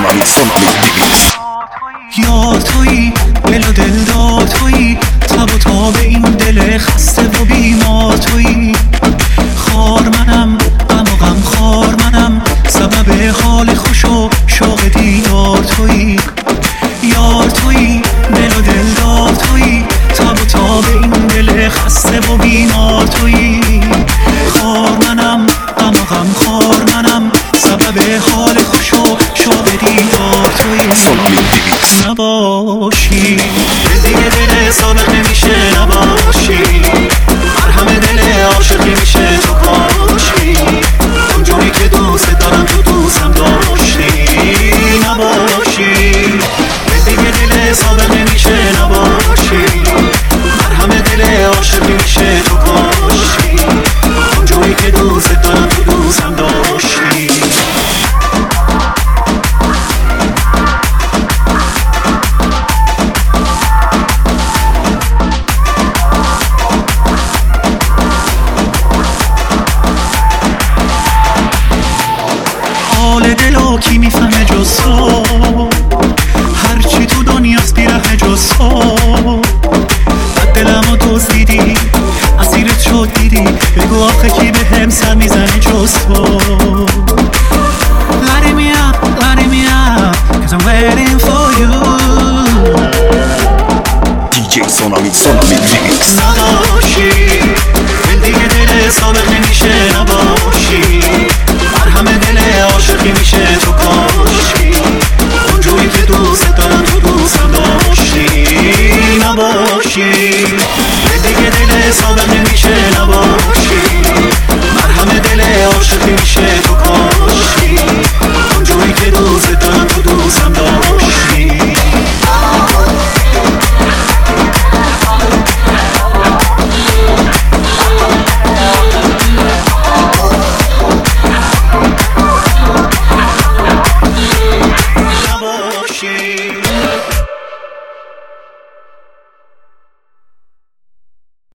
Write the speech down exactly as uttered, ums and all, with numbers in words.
سونامی سونامی دیویس. یار تویی، دل و دل دار تویی، تب و تاب این دل خسته و بیمار تویی. خار منم، غم و غم خار منم، سبب حال خوش و شوق دیدار تویی. یار تویی، دل و دل دار تویی، تب و تاب این دل خسته و بیمار تویی. خار منم، غم و غم خار منم، سبب حال خوش و شوق دیدار تویی. نباشی دیگه دل سابق نمیشه، نباشی مرهم دل عاشق میشه تو کاشی، اونجوری که دوست دارم تو دوستم داشتی. نباشی دیگه دل سابق نمیشه، نباشی مرهم دل عاشق میشه تو کاشی، اونجوری که دوست دارم تو دوستم داشتی. حال دلو کی میفهمه جز تو، هرچی تو دنیاست بیره جز تو. بد دلمو دزدیدی، اسیرت شد دیدی، بگو آخه کی به هم سر میزنه جز تو.